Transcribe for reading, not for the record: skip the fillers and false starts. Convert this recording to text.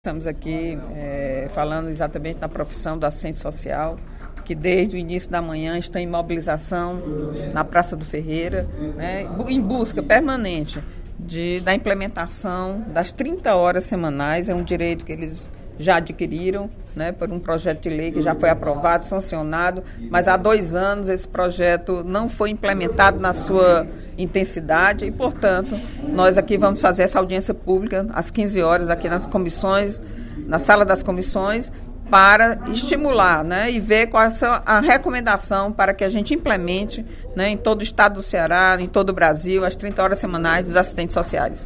Estamos aqui falando exatamente da profissão do assistente social, que desde o início da manhã está em mobilização na Praça do Ferreira, né, em busca permanente da implementação das 30 horas semanais. É um direito que eles já adquiriram, né, por um projeto de lei que já foi aprovado, sancionado, mas há 2 anos esse projeto não foi implementado na sua intensidade e, portanto, nós aqui vamos fazer essa audiência pública às 15 horas aqui nas comissões, na sala das comissões, para estimular, né, e ver qual é a recomendação para que a gente implemente, né, em todo o estado do Ceará, em todo o Brasil, as 30 horas semanais dos assistentes sociais.